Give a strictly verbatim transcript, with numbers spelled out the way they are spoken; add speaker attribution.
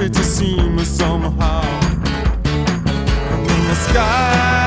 Speaker 1: it just seems somehow. And in the sky